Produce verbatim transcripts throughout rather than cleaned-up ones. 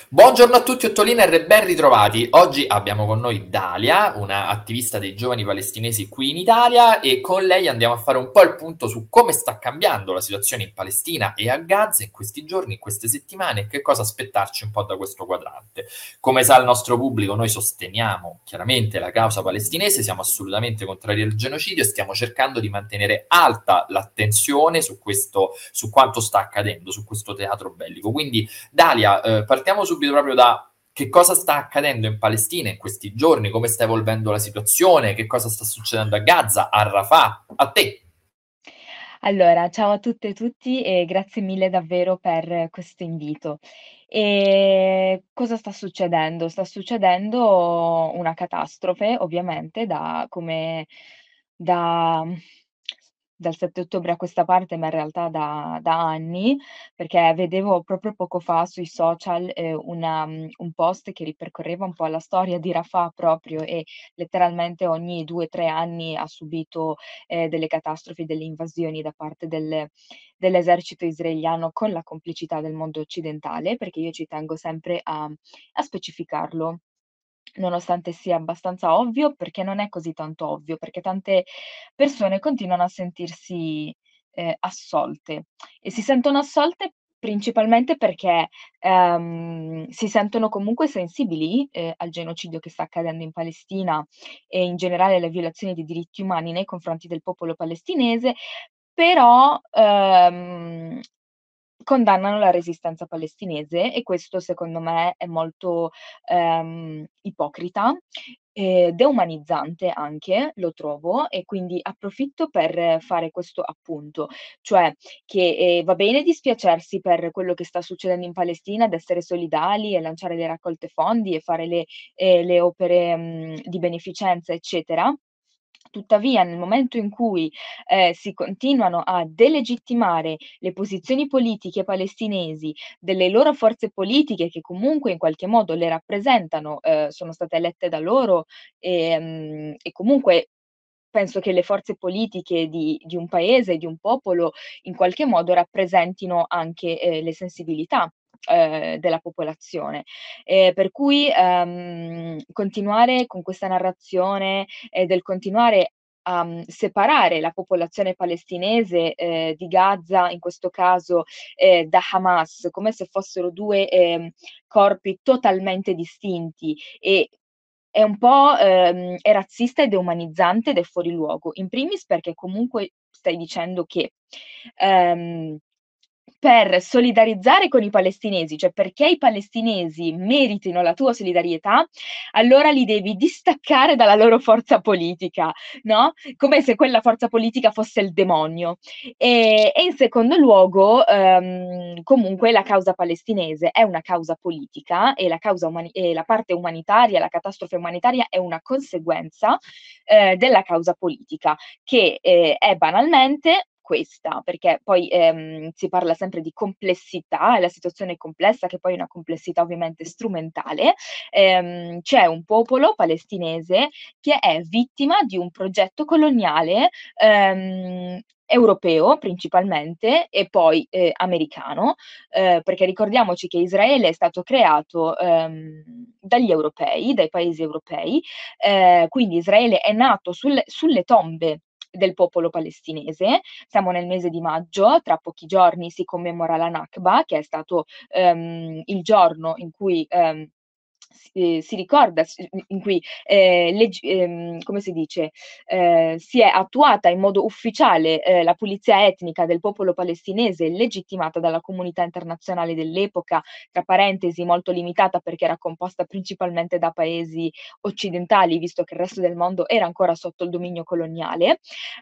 Buongiorno a tutti, Ottolina e ben ritrovati. Oggi abbiamo con noi Dalia, una attivista dei giovani palestinesi qui in Italia, e con lei andiamo a fare un po' il punto su come sta cambiando la situazione in Palestina e a Gaza in questi giorni, in queste settimane, e che cosa aspettarci un po' da questo quadrante. Come sa il nostro pubblico, noi sosteniamo chiaramente la causa palestinese, siamo assolutamente contrari al genocidio e stiamo cercando di mantenere alta l'attenzione su questo, su quanto sta accadendo, su questo teatro bellico. Quindi Dalia, eh, partiamo subito proprio da che cosa sta accadendo in Palestina in questi giorni, come sta evolvendo la situazione, che cosa sta succedendo a Gaza, a Rafah, a te. Allora, ciao a tutte e tutti e grazie mille davvero per questo invito. E cosa sta succedendo? Sta succedendo una catastrofe, ovviamente, da come da dal sette ottobre a questa parte, ma in realtà da da anni, perché vedevo proprio poco fa sui social, ehm, una mhmm, un post che ripercorreva un po' la storia di Rafah proprio e letteralmente ogni due, tre anni ha subito ehm, delle catastrofi, delle invasioni da parte del dell'esercito israeliano con la complicità del mondo occidentale, perché io ci tengo sempre a a specificarlo, nonostante sia abbastanza ovvio, perché non è così tanto ovvio, perché tante persone continuano a sentirsi, ehm, assolte e si sentono assolte principalmente perché, ehm, si sentono comunque sensibili, ehm, al genocidio che sta accadendo in Palestina e in generale alle violazioni dei diritti umani nei confronti del popolo palestinese, però, ehm, condannano la resistenza palestinese e questo secondo me è molto, ehm, ipocrita e deumanizzante anche, lo trovo, e quindi approfitto per fare questo appunto, cioè che, ehm, va bene dispiacersi per quello che sta succedendo in Palestina, ed essere solidali e lanciare le raccolte fondi e fare le ehm, le opere, mhmm, di beneficenza, eccetera. Tuttavia, nel momento in cui, ehm, si continuano a delegittimare le posizioni politiche palestinesi, delle loro forze politiche che comunque in qualche modo le rappresentano, ehm, sono state elette da loro, ehm, e comunque penso che le forze politiche di di un paese, di un popolo, in qualche modo rappresentino anche, ehm, le sensibilità, ehm, della popolazione. Ehm, per cui, ehm, continuare con questa narrazione, e del continuare a, mhmm, separare la popolazione palestinese, ehm, di Gaza, in questo caso, ehm, da Hamas, come se fossero due, ehm, corpi totalmente distinti e è un po', ehm, è razzista ed è umanizzante ed è fuori luogo. In primis perché comunque stai dicendo che, ehm, per solidarizzare con i palestinesi, cioè perché i palestinesi meritino la tua solidarietà, allora li devi distaccare dalla loro forza politica, no, come se quella forza politica fosse il demonio. Ehm, e in secondo luogo, ehm, comunque la causa palestinese è una causa politica e la causa umani e la parte umanitaria, la catastrofe umanitaria è una conseguenza, ehm, della causa politica che, ehm, è banalmente questa, perché poi, ehm, si parla sempre di complessità e la situazione è complessa, che poi è una complessità ovviamente strumentale. Ehm, c'è un popolo palestinese che è vittima di un progetto coloniale, ehm, europeo principalmente e poi, ehm, americano, ehm, perché ricordiamoci che Israele è stato creato, ehm, dagli europei, dai paesi europei, ehm, quindi Israele è nato sulle sulle tombe del popolo palestinese. Siamo nel mese di maggio, tra pochi giorni si commemora la Nakba, che è stato, ehm, il giorno in cui, ehm, si ehm, si ricorda s in in cui, ehm, legg ehm, come si dice, ehm, si è attuata in modo ufficiale, ehm, la pulizia etnica del popolo palestinese, legittimata dalla comunità internazionale dell'epoca, tra parentesi molto limitata perché era composta principalmente da paesi occidentali, visto che il resto del mondo era ancora sotto il dominio coloniale.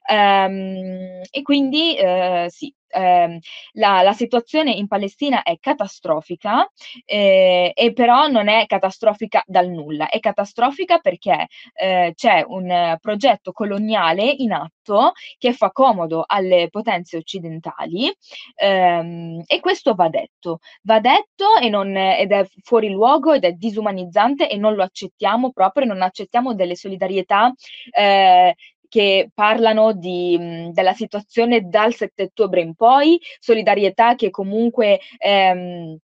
Ehm, e quindi, ehm, sì, ehm, la la situazione in Palestina è catastrofica, ehm, e però non è catastrofica dal nulla, è catastrofica perché, ehm, c'è un progetto coloniale in atto che fa comodo alle potenze occidentali, ehm, e questo va detto. Va detto e non ed è fuori luogo ed è disumanizzante e non lo accettiamo proprio, non accettiamo delle solidarietà, ehm, che parlano di mhmm, della situazione dal sette ottobre in poi, solidarietà che comunque, ehm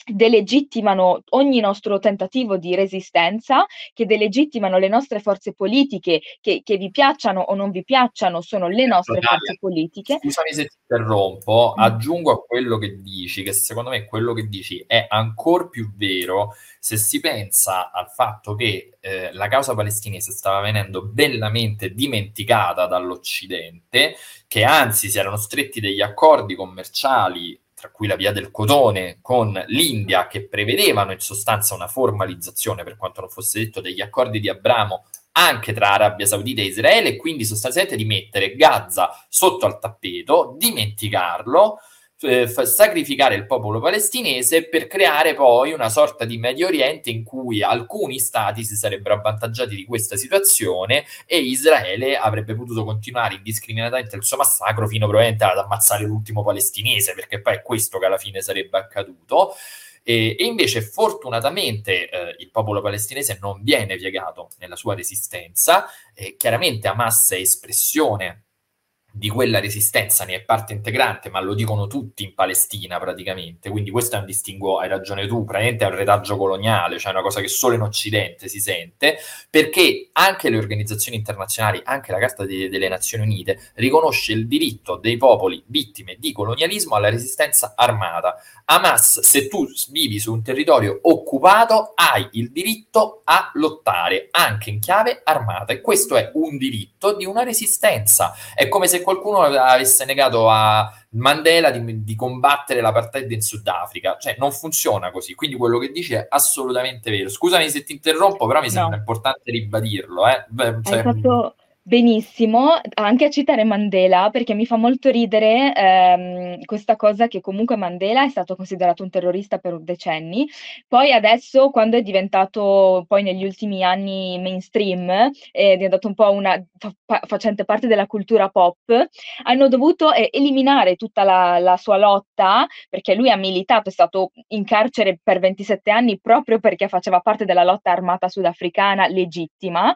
delegittimano ogni nostro tentativo di resistenza, che delegittimano le nostre forze politiche, che che vi piacciano o non vi piacciano, sono le Ecco, nostre Dalia, forze politiche. scusami se ti interrompo, Mh. aggiungo a quello che dici, che secondo me quello che dici è ancor più vero se si pensa al fatto che eh, la causa palestinese stava venendo bellamente dimenticata dall'Occidente, che anzi si erano stretti degli accordi commerciali, tra cui la via del cotone, con l'India, che prevedevano in sostanza una formalizzazione, per quanto non fosse detto, degli accordi di Abramo anche tra Arabia Saudita e Israele, e quindi sostanzialmente di mettere Gaza sotto al tappeto, dimenticarlo, eh, f- sacrificare il popolo palestinese per creare poi una sorta di Medio Oriente in cui alcuni stati si sarebbero avvantaggiati di questa situazione e Israele avrebbe potuto continuare indiscriminatamente il suo massacro fino probabilmente ad ammazzare l'ultimo palestinese, perché poi è questo che alla fine sarebbe accaduto. E, e invece fortunatamente eh, il popolo palestinese non viene piegato nella sua resistenza, e chiaramente Hamas è espressione di quella resistenza, ne è parte integrante, ma lo dicono tutti in Palestina praticamente, quindi questo è un distinguo, hai ragione tu, praticamente è un retaggio coloniale, cioè una cosa che solo in Occidente si sente, perché anche le organizzazioni internazionali, anche la Carta de- delle Nazioni Unite, riconosce il diritto dei popoli vittime di colonialismo alla resistenza armata. Hamas, se tu vivi su un territorio occupato, hai il diritto a lottare, anche in chiave armata, e questo è un diritto di una resistenza. È come se qualcuno avesse negato a Mandela di, di combattere l'apartheid in Sudafrica. Cioè, non funziona così. Quindi quello che dici è assolutamente vero. Scusami se ti interrompo, però mi sembra No. importante ribadirlo. Eh? Beh, Hai cioè, fatto benissimo anche a citare Mandela, perché mi fa molto ridere, ehm, questa cosa che comunque Mandela è stato considerato un terrorista per decenni, poi adesso quando è diventato poi negli ultimi anni mainstream, è diventato un po' una fa pa facente parte della cultura pop, hanno dovuto, ehm, eliminare tutta la la sua lotta, perché lui ha militato, è stato in carcere per ventisette anni proprio perché faceva parte della lotta armata sudafricana legittima.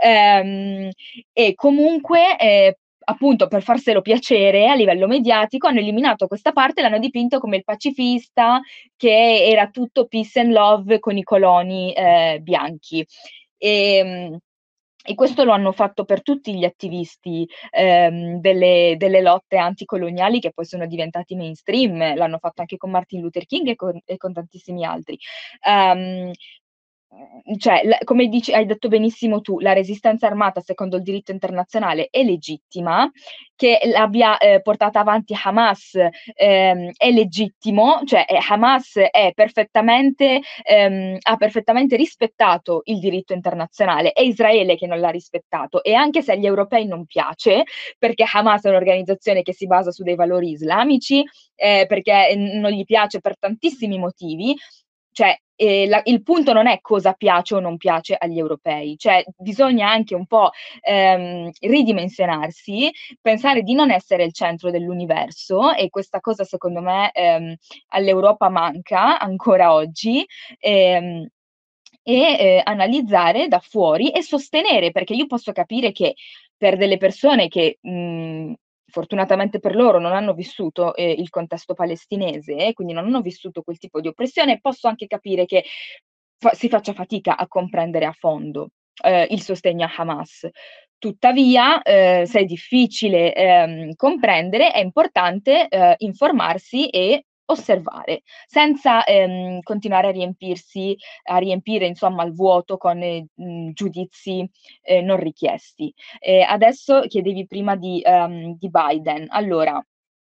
Ehm, e comunque, ehm, appunto per farselo piacere a livello mediatico hanno eliminato questa parte e l'hanno dipinto come il pacifista, che era tutto peace and love con i coloni, ehm, bianchi. Ehm, e questo lo hanno fatto per tutti gli attivisti, ehm, delle delle lotte anticoloniali che poi sono diventati mainstream, l'hanno fatto anche con Martin Luther King e con e con tantissimi altri. Ehm, mhmm, cioè, l come dici hai detto benissimo tu, la resistenza armata secondo il diritto internazionale è legittima, che l'abbia, ehm, portata avanti Hamas, ehm, è legittimo, cioè, ehm, Hamas è perfettamente ehm, ha perfettamente rispettato il diritto internazionale, è Israele che non l'ha rispettato, e anche se agli europei non piace, perché Hamas è un'organizzazione che si basa su dei valori islamici, ehm, perché, ehm, non gli piace per tantissimi motivi, cioè, ehm, la il punto non è cosa piace o non piace agli europei, cioè bisogna anche un po', ehm, ridimensionarsi, pensare di non essere il centro dell'universo, e questa cosa secondo me, ehm, all'Europa manca ancora oggi, ehm, e, ehm, analizzare da fuori e sostenere, perché io posso capire che per delle persone che, mhmm, fortunatamente per loro non hanno vissuto, ehm, il contesto palestinese, e quindi non hanno vissuto quel tipo di oppressione, posso anche capire che fa si faccia fatica a comprendere a fondo, ehm, il sostegno a Hamas. Tuttavia, ehm, se è difficile, ehm, comprendere, è importante, ehm, informarsi e osservare, senza, ehm, continuare a riempirsi a riempire insomma il vuoto con, mhmm, giudizi, ehm, non richiesti. Ehm, adesso chiedevi prima di ehm, di Biden. Allora,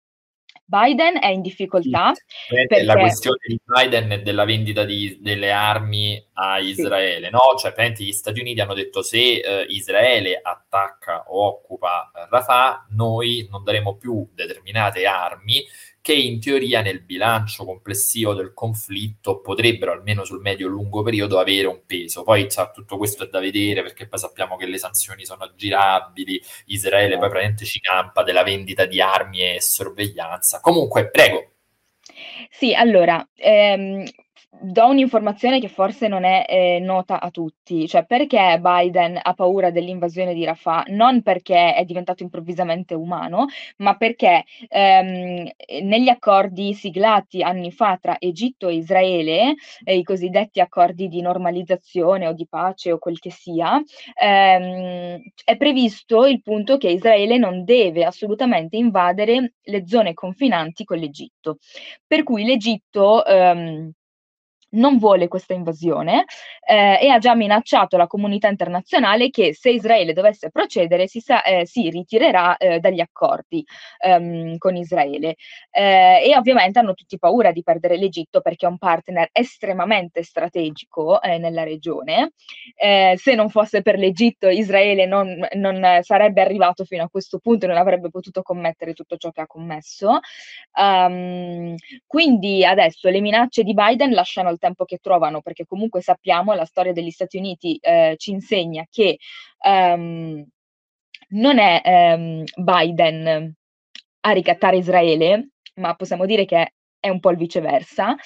Biden è in sì, difficoltà praticamente la perché questione di Biden e della vendita di- delle armi a sì. Israele, no? Cioè, praticamente gli Stati Uniti hanno detto se eh, Israele attacca o occupa eh, Rafah, noi non daremo più determinate armi che in teoria nel bilancio complessivo del conflitto potrebbero, almeno sul medio-lungo periodo, avere un peso. Poi sa, tutto questo è da vedere, perché poi sappiamo che le sanzioni sono aggirabili, Israele poi Certo. praticamente ci campa della vendita di armi e sorveglianza. Comunque, prego. Sì, allora, ehm, do un'informazione che forse non è, ehm, nota a tutti, cioè perché Biden ha paura dell'invasione di Rafah? Non perché è diventato improvvisamente umano, ma perché, ehm, ehm, negli accordi siglati anni fa tra Egitto e Israele, ehm, i cosiddetti accordi di normalizzazione o di pace o quel che sia, ehm, è previsto il punto che Israele non deve assolutamente invadere le zone confinanti con l'Egitto. Per cui l'Egitto, ehm non vuole questa invasione, ehm, e ha già minacciato la comunità internazionale che se Israele dovesse procedere si sa ehm, si ritirerà, ehm, dagli accordi, ehm, con Israele. Ehm, e ovviamente hanno tutti paura di perdere l'Egitto perché è un partner estremamente strategico, ehm, nella regione. Ehm, se non fosse per l'Egitto Israele non non sarebbe arrivato fino a questo punto e non avrebbe potuto commettere tutto ciò che ha commesso. Uhm, quindi adesso le minacce di Biden lasciano il tempo che trovano, perché comunque sappiamo, la storia degli Stati Uniti, ehm, ci insegna che, ehm, non è, ehm, Biden a ricattare Israele, ma possiamo dire che è un po' il viceversa,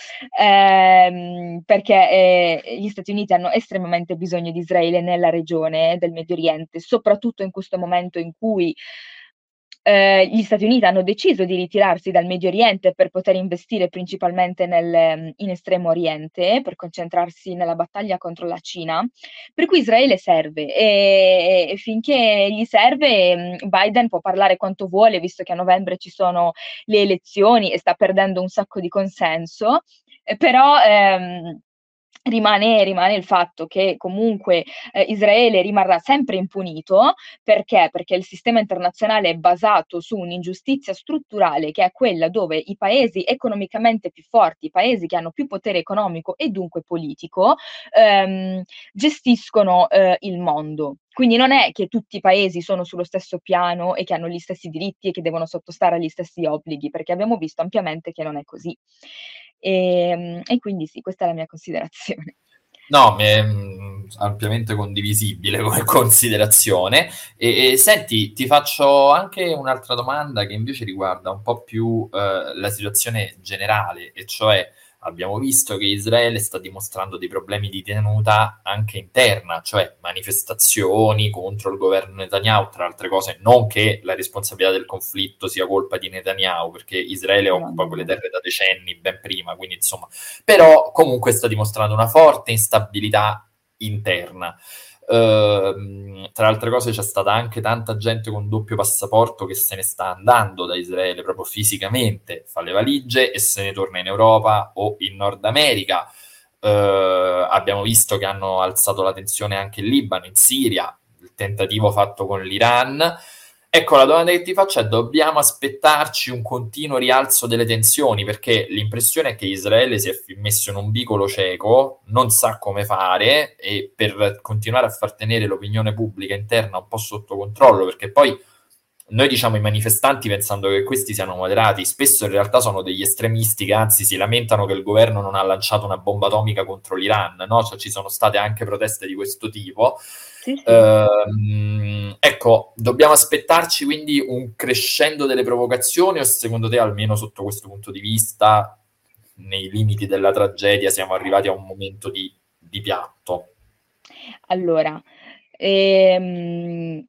ehm, perché, ehm, gli Stati Uniti hanno estremamente bisogno di Israele nella regione del Medio Oriente, soprattutto in questo momento in cui Ehm, gli Stati Uniti hanno deciso di ritirarsi dal Medio Oriente per poter investire principalmente nel mhmm, in Estremo Oriente, per concentrarsi nella battaglia contro la Cina, per cui Israele serve, e e finché gli serve, mhmm, Biden può parlare quanto vuole, visto che a novembre ci sono le elezioni e sta perdendo un sacco di consenso, ehm, però, ehm Rimane rimane il fatto che comunque, ehm, Israele rimarrà sempre impunito, perché? Perché il sistema internazionale è basato su un'ingiustizia strutturale, che è quella dove i paesi economicamente più forti, i paesi che hanno più potere economico e dunque politico, ehm, gestiscono, ehm, il mondo. Quindi non è che tutti i paesi sono sullo stesso piano e che hanno gli stessi diritti e che devono sottostare agli stessi obblighi, perché abbiamo visto ampiamente che non è così. Ehm, e quindi sì, questa è la mia considerazione. No, mi è mh, ampiamente condivisibile come considerazione. E, e senti, ti faccio anche un'altra domanda che invece riguarda un po' più eh, la situazione generale, e cioè abbiamo visto che Israele sta dimostrando dei problemi di tenuta anche interna, cioè manifestazioni contro il governo Netanyahu, tra altre cose, non che la responsabilità del conflitto sia colpa di Netanyahu, perché Israele No, occupa no, quelle no. terre da decenni, ben prima, quindi insomma però comunque sta dimostrando una forte instabilità interna. Uh, tra le altre cose c'è stata anche tanta gente con doppio passaporto che se ne sta andando da Israele proprio fisicamente, fa le valigie e se ne torna in Europa o in Nord America. Uh, abbiamo visto che hanno alzato la tensione anche in Libano, in Siria, il tentativo fatto con l'Iran. Ecco, la domanda che ti faccio è: dobbiamo aspettarci un continuo rialzo delle tensioni? Perché l'impressione è che Israele si è messo in un vicolo cieco, non sa come fare, e per continuare a far tenere l'opinione pubblica interna un po' sotto controllo, perché poi noi diciamo i manifestanti pensando che questi siano moderati, spesso in realtà sono degli estremisti che anzi si lamentano che il governo non ha lanciato una bomba atomica contro l'Iran, no? Cioè ci sono state anche proteste di questo tipo. Sì, sì. Ehm, ecco, dobbiamo aspettarci quindi un crescendo delle provocazioni, o secondo te, almeno sotto questo punto di vista, nei limiti della tragedia siamo arrivati a un momento di, di piatto? Allora, ehm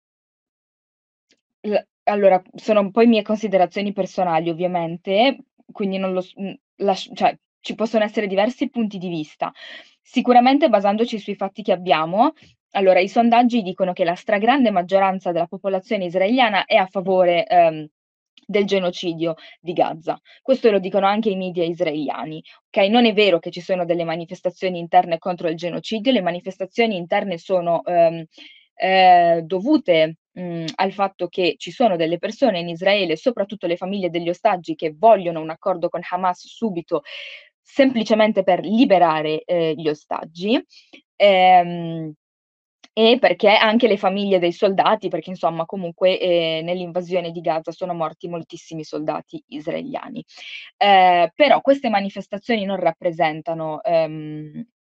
L allora, sono poi mie considerazioni personali ovviamente, quindi non lo s mhmm, lasc cioè, ci possono essere diversi punti di vista. Sicuramente basandoci sui fatti che abbiamo, allora i sondaggi dicono che la stragrande maggioranza della popolazione israeliana è a favore, ehm, del genocidio di Gaza. Questo lo dicono anche i media israeliani, okay, non è vero che ci sono delle manifestazioni interne contro il genocidio, le manifestazioni interne sono, ehm, ehm, dovute, mhmm, al fatto che ci sono delle persone in Israele, soprattutto le famiglie degli ostaggi, che vogliono un accordo con Hamas subito, semplicemente per liberare, ehm, gli ostaggi. Ehm e perché anche le famiglie dei soldati, perché insomma comunque, ehm, nell'invasione di Gaza sono morti moltissimi soldati israeliani. Ehm, però queste manifestazioni non rappresentano, ehm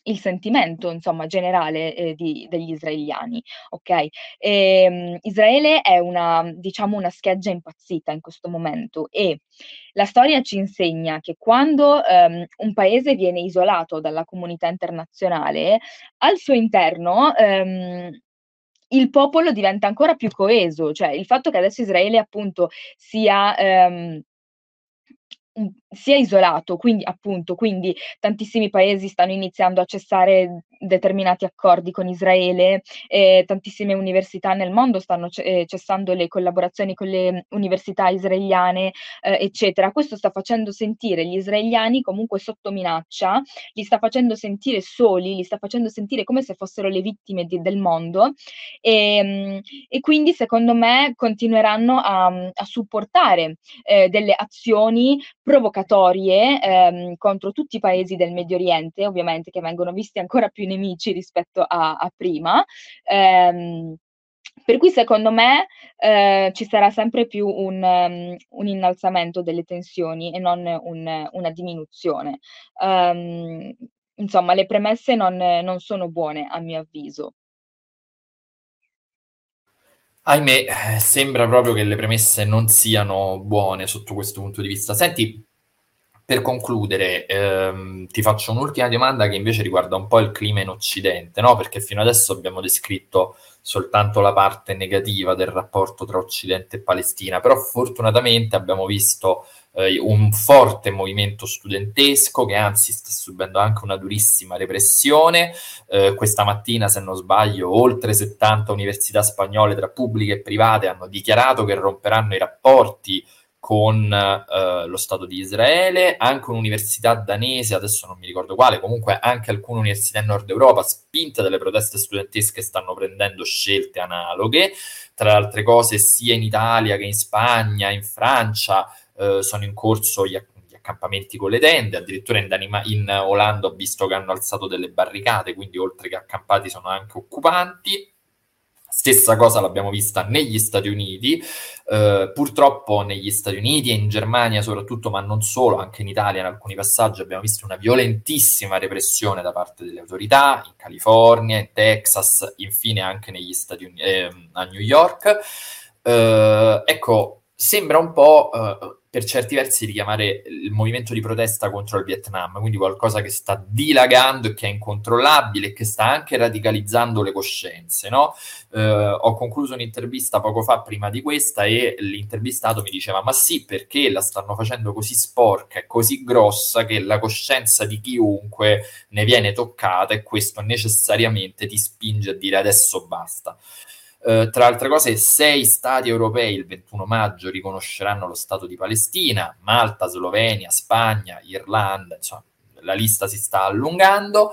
il sentimento, insomma, generale, ehm, di degli israeliani, okay? Ehm, Israele è una diciamo una scheggia impazzita in questo momento e la storia ci insegna che quando, ehm, un paese viene isolato dalla comunità internazionale, al suo interno, ehm, il popolo diventa ancora più coeso, cioè il fatto che adesso Israele appunto sia, ehm Mh, si è isolato, quindi appunto, quindi tantissimi paesi stanno iniziando a cessare determinati accordi con Israele, e tantissime università nel mondo stanno ce ehm, cessando le collaborazioni con le università israeliane, ehm, eccetera. Questo sta facendo sentire gli israeliani comunque sotto minaccia, li sta facendo sentire soli, li sta facendo sentire come se fossero le vittime di del mondo, ehm, e quindi secondo me continueranno a mhmm, a supportare, ehm, delle azioni provocatorie, ehm, contro tutti i paesi del Medio Oriente, ovviamente, che vengono visti ancora più nemici rispetto a a prima. Ehm, per cui secondo me, ehm, ci sarà sempre più un mhmm, un innalzamento delle tensioni e non un una diminuzione. Uhm, insomma le premesse non non sono buone a mio avviso. Ahimè, eh, sembra proprio che le premesse non siano buone sotto questo punto di vista. Senti, per concludere, ehm, ti faccio un'ultima domanda che invece riguarda un po' il clima in Occidente, no? Perché fino adesso abbiamo descritto soltanto la parte negativa del rapporto tra Occidente e Palestina, però fortunatamente abbiamo visto eh, un forte movimento studentesco che anzi sta subendo anche una durissima repressione. Eh, questa mattina, se non sbaglio, oltre settanta università spagnole tra pubbliche e private hanno dichiarato che romperanno i rapporti con eh, lo Stato di Israele, anche un'università danese, adesso non mi ricordo quale, comunque anche alcune università in Nord Europa, spinte dalle proteste studentesche, stanno prendendo scelte analoghe. Tra le altre cose, sia in Italia che in Spagna, in Francia, eh, sono in corso gli, gli accampamenti con le tende, addirittura in, Danima- in Olanda ho visto che hanno alzato delle barricate, quindi oltre che accampati sono anche occupanti. Stessa cosa l'abbiamo vista negli Stati Uniti, eh, purtroppo negli Stati Uniti e in Germania soprattutto, ma non solo, anche in Italia in alcuni passaggi abbiamo visto una violentissima repressione da parte delle autorità, in California, in Texas, infine anche negli Stati Uniti, eh, a New York. Eh, ecco, sembra un po' eh, per certi versi richiamare il movimento di protesta contro il Vietnam, quindi qualcosa che sta dilagando e che è incontrollabile e che sta anche radicalizzando le coscienze, no? Eh, ho concluso un'intervista poco fa prima di questa e l'intervistato mi diceva ma sì, perché la stanno facendo così sporca e così grossa che la coscienza di chiunque ne viene toccata e questo necessariamente ti spinge a dire adesso basta. Uh, tra altre cose, sei stati europei il ventuno maggio riconosceranno lo Stato di Palestina, Malta, Slovenia, Spagna, Irlanda, insomma, la lista si sta allungando.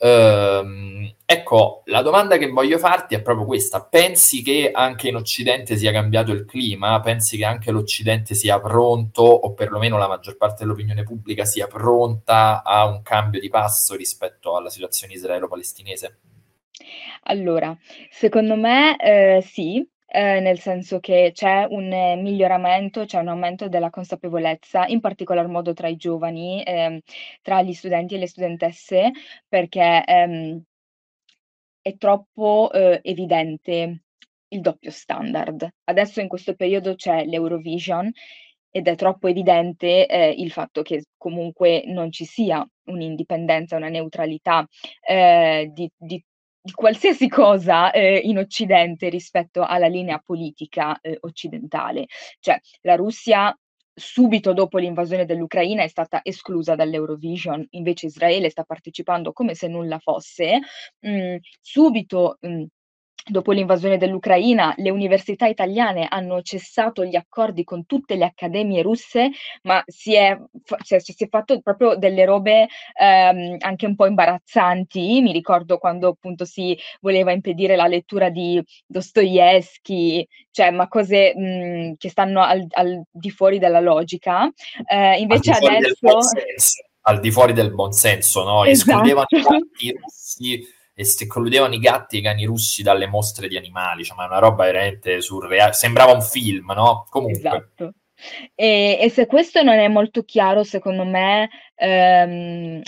Uh, ecco, la domanda che voglio farti è proprio questa: pensi che anche in Occidente sia cambiato il clima? Pensi che anche l'Occidente sia pronto, o perlomeno la maggior parte dell'opinione pubblica sia pronta a un cambio di passo rispetto alla situazione israelo-palestinese? Allora, secondo me, ehm, sì, ehm, nel senso che c'è un eh, miglioramento, c'è un aumento della consapevolezza, in particolar modo tra i giovani, ehm, tra gli studenti e le studentesse, perché, ehm, è troppo, uhm, evidente il doppio standard. Adesso in questo periodo c'è l'Eurovision ed è troppo evidente, ehm, il fatto che s comunque non ci sia un'indipendenza, una neutralità, ehm, di di di qualsiasi cosa, ehm, in Occidente rispetto alla linea politica, ehm, occidentale. Cioè, la Russia subito dopo l'invasione dell'Ucraina è stata esclusa dall'Eurovision, invece Israele sta partecipando come se nulla fosse. Mhmm, subito, mhmm, dopo l'invasione dell'Ucraina, le università italiane hanno cessato gli accordi con tutte le accademie russe, ma si è fa cioè si si è fatto proprio delle robe, ehm, anche un po' imbarazzanti. Mi ricordo quando appunto si voleva impedire la lettura di Dostoevskij, cioè ma cose, mhmm, che stanno al al di fuori della logica. Ehm, Al invece di fuori del buon adesso senso, al di fuori del buon senso, no? Escludevano esatto. i gatti russi e si escludevano i gatti e i cani russi dalle mostre di animali, cioè, ma è una roba veramente surreale, sembrava un film, no? Comunque. Esatto. E e se questo non è molto chiaro secondo me, ehm,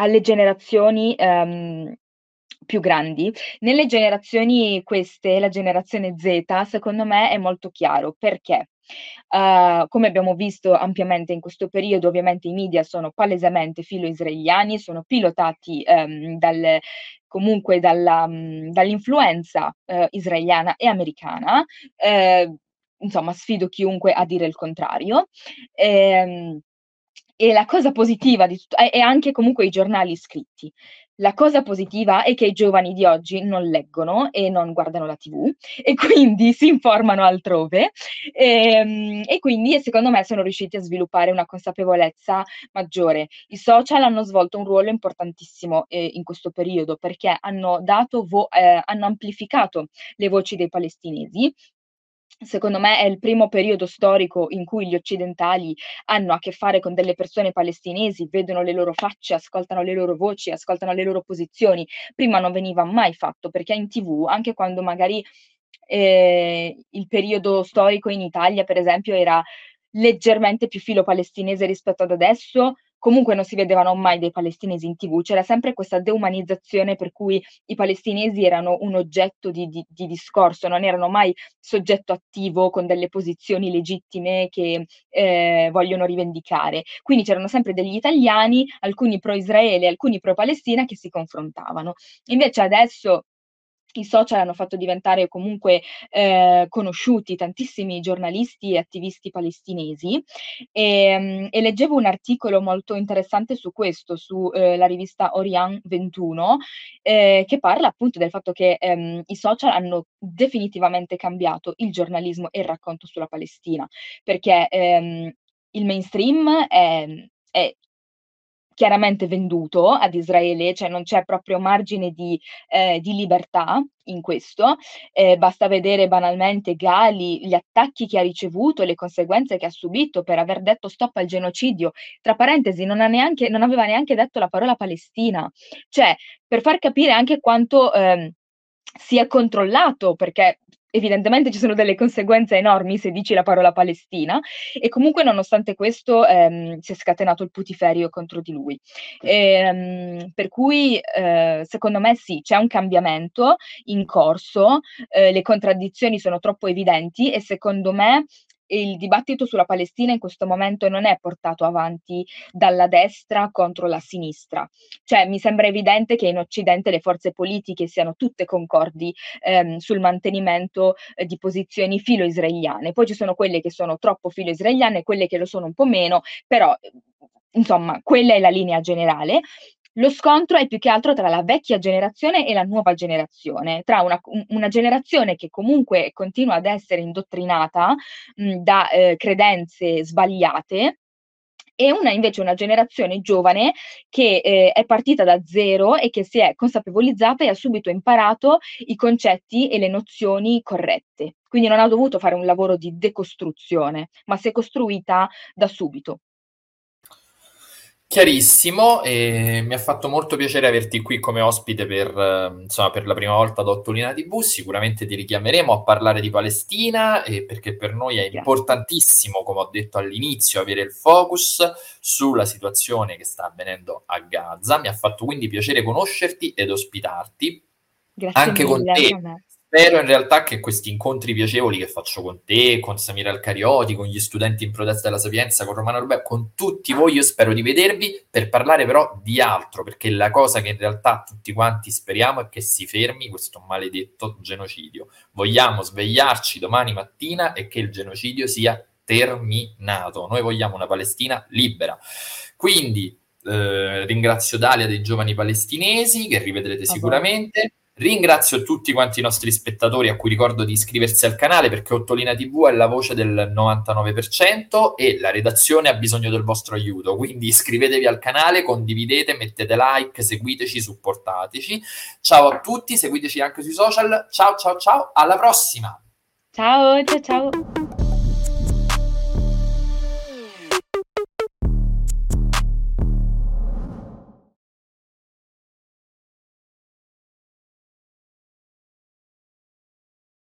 alle generazioni, ehm, più grandi. Nelle generazioni queste, la generazione Z, secondo me è molto chiaro. Perché? Uhm, come abbiamo visto ampiamente in questo periodo, ovviamente i media sono palesemente filo-israeliani, sono pilotati, ehm, dal comunque dalla mhmm, dall'influenza, uhm, israeliana e americana. Ehm, insomma sfido chiunque a dire il contrario. Ehm, e la cosa positiva di tutto e e anche comunque i giornali scritti. La cosa positiva è che i giovani di oggi non leggono e non guardano la T V e quindi si informano altrove, ehm, e quindi secondo me sono riusciti a sviluppare una consapevolezza maggiore. I social hanno svolto un ruolo importantissimo, ehm, in questo periodo perché hanno dato vo ehm, hanno amplificato le voci dei palestinesi. Secondo me è il primo periodo storico in cui gli occidentali hanno a che fare con delle persone palestinesi, vedono le loro facce, ascoltano le loro voci, ascoltano le loro posizioni. Prima non veniva mai fatto, perché in T V, anche quando magari, ehm, il periodo storico in Italia, per esempio, era leggermente più filo palestinese rispetto ad adesso, comunque non si vedevano mai dei palestinesi in T V. C'era sempre questa deumanizzazione per cui i palestinesi erano un oggetto di di di discorso, non erano mai soggetto attivo con delle posizioni legittime che, ehm, vogliono rivendicare. Quindi c'erano sempre degli italiani, alcuni pro Israele, alcuni pro Palestina, che si confrontavano. Invece adesso i social hanno fatto diventare comunque, ehm, conosciuti tantissimi giornalisti e attivisti palestinesi, ehm, e leggevo un articolo molto interessante su questo, su, ehm, la rivista Orian ventuno, ehm, che parla appunto del fatto che, ehm, i social hanno definitivamente cambiato il giornalismo e il racconto sulla Palestina, perché, ehm, il mainstream è è chiaramente venduto ad Israele, cioè non c'è proprio margine di ehm, di libertà in questo. Ehm, basta vedere banalmente Gali, gli attacchi che ha ricevuto, le conseguenze che ha subito per aver detto stop al genocidio. Tra parentesi, non ha neanche non aveva neanche detto la parola Palestina. Cioè, per far capire anche quanto, ehm, sia controllato, perché evidentemente ci sono delle conseguenze enormi se dici la parola Palestina, e comunque nonostante questo, ehm, si è scatenato il putiferio contro di lui. Ehm, per cui, ehm, secondo me sì, c'è un cambiamento in corso, ehm, le contraddizioni sono troppo evidenti e secondo me il dibattito sulla Palestina in questo momento non è portato avanti dalla destra contro la sinistra. Cioè, mi sembra evidente che in Occidente le forze politiche siano tutte concordi, ehm, sul mantenimento, ehm, di posizioni filo-israeliane. Poi ci sono quelle che sono troppo filo-israeliane e quelle che lo sono un po' meno, però, ehm, insomma, quella è la linea generale. Lo scontro è più che altro tra la vecchia generazione e la nuova generazione, tra una u una generazione che comunque continua ad essere indottrinata, mhmm, da, ehm, credenze sbagliate e una invece una generazione giovane che, ehm, è partita da zero e che si è consapevolizzata e ha subito imparato i concetti e le nozioni corrette. Quindi non ha dovuto fare un lavoro di decostruzione, ma si è costruita da subito. Chiarissimo, e mi ha fatto molto piacere averti qui come ospite per, eh, insomma, per la prima volta ad Ottolina T V. Sicuramente ti richiameremo a parlare di Palestina, e perché per noi è Grazie. importantissimo, come ho detto all'inizio, avere il focus sulla situazione che sta avvenendo a Gaza. Mi ha fatto quindi piacere conoscerti ed ospitarti Grazie anche con mille, anche a te. me. Spero in realtà che questi incontri piacevoli che faccio con te, con Samira Alcarioti, con gli studenti in protesta della Sapienza, con Romano Rubè, con tutti voi, io spero di vedervi per parlare però di altro, perché la cosa che in realtà tutti quanti speriamo è che si fermi questo maledetto genocidio. Vogliamo svegliarci domani mattina e che il genocidio sia terminato. Noi vogliamo una Palestina libera. Quindi eh, ringrazio Dalia dei Giovani Palestinesi, che rivedrete A voi. sicuramente. Ringrazio tutti quanti i nostri spettatori, a cui ricordo di iscriversi al canale, perché Ottolina T V è la voce del novantanove per cento e la redazione ha bisogno del vostro aiuto. Quindi iscrivetevi al canale, condividete, mettete like, seguiteci, supportateci. Ciao a tutti, seguiteci anche sui social. Ciao ciao ciao, alla prossima! Ciao, cia ciao.